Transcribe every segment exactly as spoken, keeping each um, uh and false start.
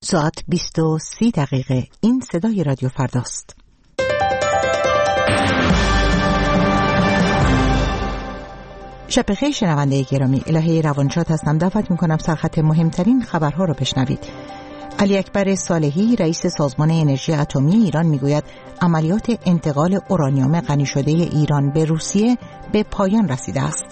ساعت بیست و سی دقیقه. این صدای رادیو فرداست. شب بخیر شنونده گرامی، الهه روانشاد هستم. دعوت میکنم سرخط مهمترین خبرها را بشنوید. علی اکبر صالحی رئیس سازمان انرژی اتمی ایران میگوید عملیات انتقال اورانیوم غنی شده ایران به روسیه به پایان رسیده است.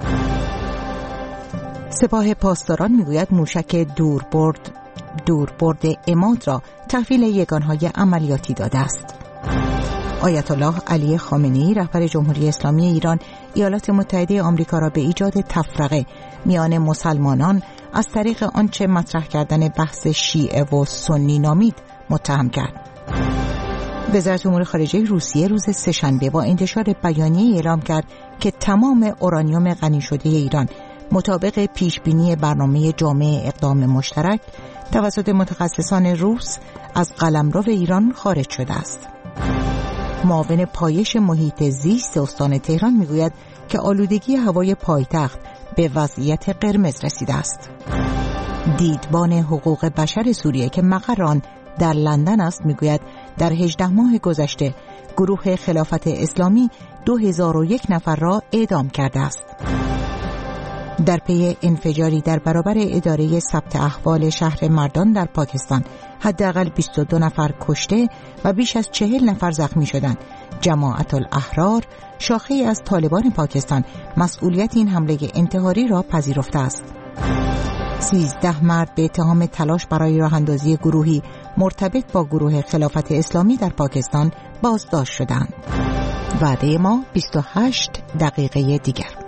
سپاه پاسداران میگوید موشک دوربرد دوربرد عماد را تحویل یگانهای عملیاتی داده است. آیت الله علی خامنه‌ای رهبر جمهوری اسلامی ایران ایالات متحده آمریکا را به ایجاد تفرقه میان مسلمانان از طریق آنچه مطرح کردن بحث شیعه و سنی نامید متهم کرد. وزارت امور خارجه روسیه روز سه‌شنبه با انتشار بیانیه اعلام کرد که تمام اورانیوم غنی شده ایران مطابق پیشبینی برنامه جامع اقدام مشترک توسط متخصصان روس از قلمرو ایران خارج شده است. معاون پایش محیط زیست استان تهران میگوید که آلودگی هوای پایتخت به وضعیت قرمز رسیده است. دیدبان حقوق بشر سوریه که مقر آن در لندن است میگوید در هجده ماه گذشته گروه خلافت اسلامی دو هزار و یک نفر را اعدام کرده است. در پی انفجاری در برابر اداره ثبت احوال شهر مردان در پاکستان حداقل بیست و دو نفر کشته و بیش از چهل نفر زخمی شدند. جماعت الاحرار شاخه‌ای از طالبان پاکستان مسئولیت این حمله انتحاری را پذیرفته است. سیزده مرد به اتهام تلاش برای راه اندازی گروهی مرتبط با گروه خلافت اسلامی در پاکستان بازداشت شدند. وعده ما بیست و هشت دقیقه دیگر.